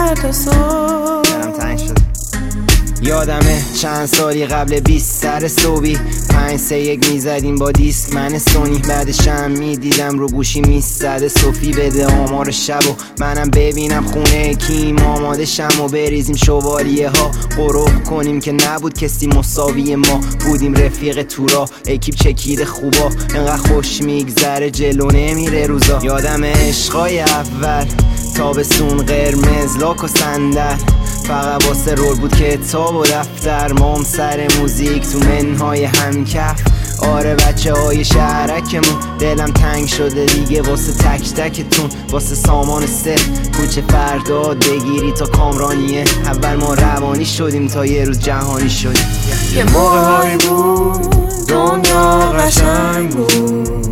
شب تا صبح. دلم تنگ شد. یادمه چند سالی قبل 20 سر صبحی 5-3-1 میزدیم با دیسک من سونی. بعدش هم میدیدم رو گوشی میزده صوفی بده آمار شب و منم ببینم خونه کیم آماده شم و بریزیم شوالیه ها قروق کنیم که نبود کسی مساوی ما بودیم رفیق تورا اکیپ چکیده خوبا انقدر خوش میگذره جلو نمیره روزا. یادمه عشقای اول تابستون قرمز لاک و صندل فقط واسه رول بود کتاب و دفتر مام سر موزیک تو منهای همکف. آره بچه های شهرکمون دلم تنگ شده دیگه واسه تک تکتون واسه سامان سه کوچه فرداد بگیری تا کامرانیه. اول ما روانی شدیم تا یه روز جهانی شدیم. یه موقع هایی بود دنیا قشنگ بود.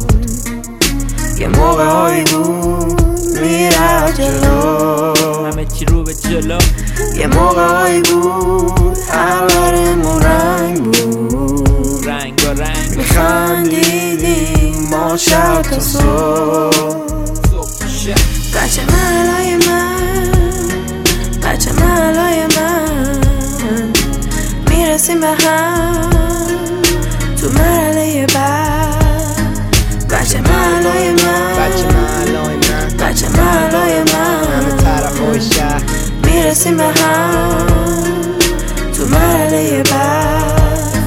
یه موقع هایی بود میرفت جلو همه چی رو به جلو. یه موقع هایی بود اولمون رنگ بود رنگ و رنگ میخندیدیم ما شب تا صبح. بچه محلای من بچه محلای من میرسیم به هم تو مرحله بعد. بچه محلای من بچه محلای من بچه محلای من همه طرف های شهر میرسیم به هم تو مرحله بعد.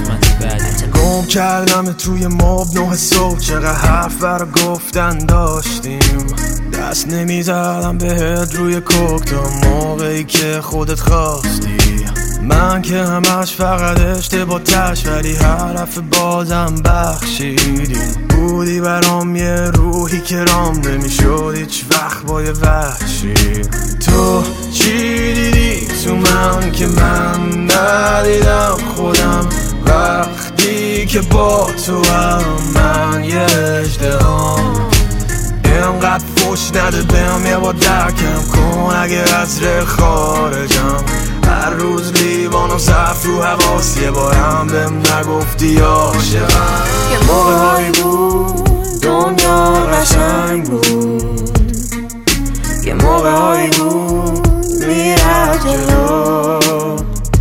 گم کردم توی ماب 9 صبح چقدر حرف برا گفتن داشتیم دست نمیزدم بهت روی کوک تا موقعی که خودت خواستی. من که همش فقط اشتباه تش ولی حرف بازم بخشیدی. بودی برام یه روحی که رام نمیشد هیچ وقت با یه وحشی. تو چی دیدی تو من که من ندیدم خودم وقتی که با تو هم من یه اژدهام. اینقدر فوش نده بهم یه با درکم کن اگه از ره خارجم. هر روز لیوان و صف رو حواس یه بارم بهم نگفتی عاشقم. یه موقع هایی بود دنیا قشنگ بود. یه موقع هایی بود میرفت جلو.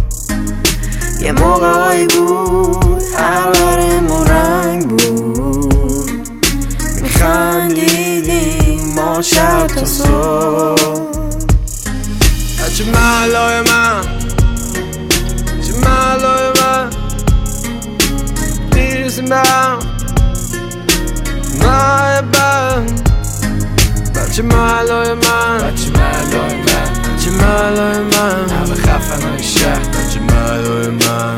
یه موقع هایی بود اولمون رنگ بود میخندیدیم ما شب تا صبح. بچه محلای من بچه محلای من میرسیم به هم ماه بعد. بچه محلای من بچه محلای من بچه محلای من همه خفن های شهر. بچه محلای من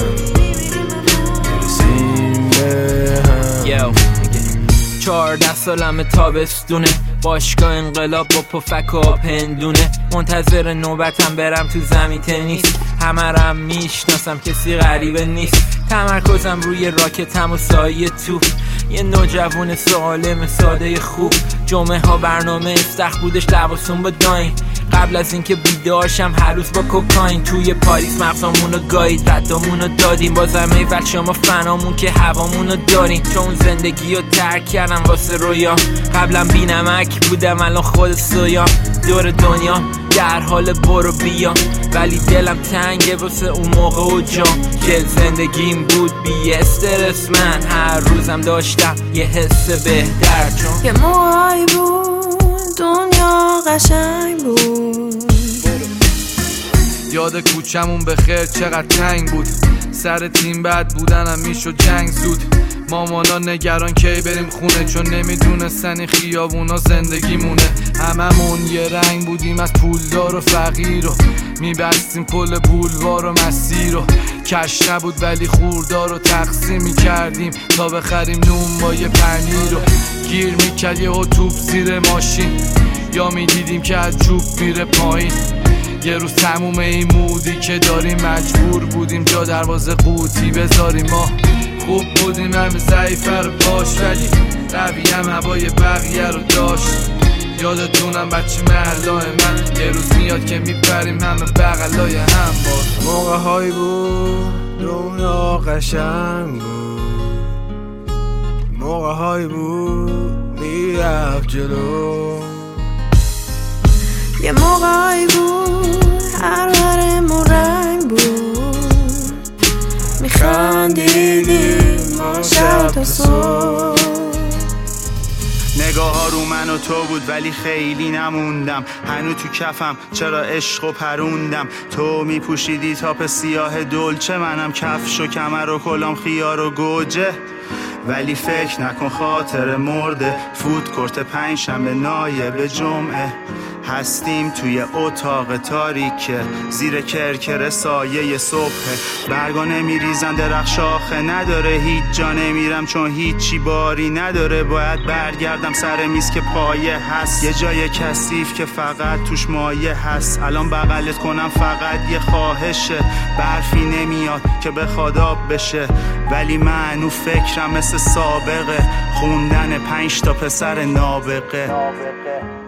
میرسیم به هم. 14 سالمه تابستونه باشگاه انقلاب با پفک و پندونه منتظر نوبتم برم تو زمین تنیس. همه رم میشناسم کسی غریبه نیست تمرکزم روی راکتم و سایه تو. یه نوجوان سالم ساده خوب جمعه ها برنامه استخ بودش لباسون با داین. قبل از اینکه بیدارشم هر روز با کوکاین توی پاریس مغزامونو گایید ردامونو دادیم بازم ایول شما فنامون که هوامونو داریم. چون زندگی رو ترک کردم واسه رویا قبلا بی نمک بودم الان خود سویا. دور دنیا در حال برو بیا ولی دلم تنگه واسه اون موقع و جام که زندگیم بود بی استرس. من هر روزم داشتم یه حس بهتر چون یه موقعی بود دنیا قشنگ بود. یاد کوچمون به خیر چقدر تنگ بود. سر تیم بد بودنم میشد جنگ زود. مامانا نگران کی بریم خونه چون نمیدونستن این خیابونا زندگی مونه. هممون یه رنگ بودیم از پولدار و فقیر و میبستیم کل بولوار و مسیر و کش نبود ولی خوردار رو تقسیم میکردیم تا بخریم نون با یه پنیر و گیر میکرد یه توپ زیر ماشین یا میدیدیم که از چوب میره پایین. یه روز تموم این مودی که داریم مجبور بودیم جا دروازه قوطی بذاریم. ما خوب بودیم همه ضعیفه رو باش ولی رویم هوای بقیه رو داشت. یادتونم بچه محلای من یه روز میاد که میپریم همه بغلای هم باز. موقع هایی بود دنیا قشنگ بود. موقع هایی بود میرفت جلو. یه موقعی بود خندیدیم ما شب تا صبح. نگاه ها رو من و تو بود ولی خیلی نموندم، هنو تو کفم چرا عشق و پروندم. تو میپوشیدی تاپ سیاه دلچه، منم کفش و کمر و کلام خیار و گوجه. ولی فکر نکن خاطر مرده، فوت کرت پنجشنبه نایب جمعه. هستیم توی اتاق تاریکه، زیر کرکر سایه صبحه. برگا نمیریزن درخت شاخه نداره، هیچ جا نمیرم چون هیچی باری نداره. باید برگردم سر میز که پایه هست، یه جای کثیف که فقط توش مایه هست. الان بغلت کنم فقط یه خواهشه، برفی نمیاد که بخواد آب بشه. ولی منو فکرم مثل سابقه، خوندن 5 تا پسر نابغه.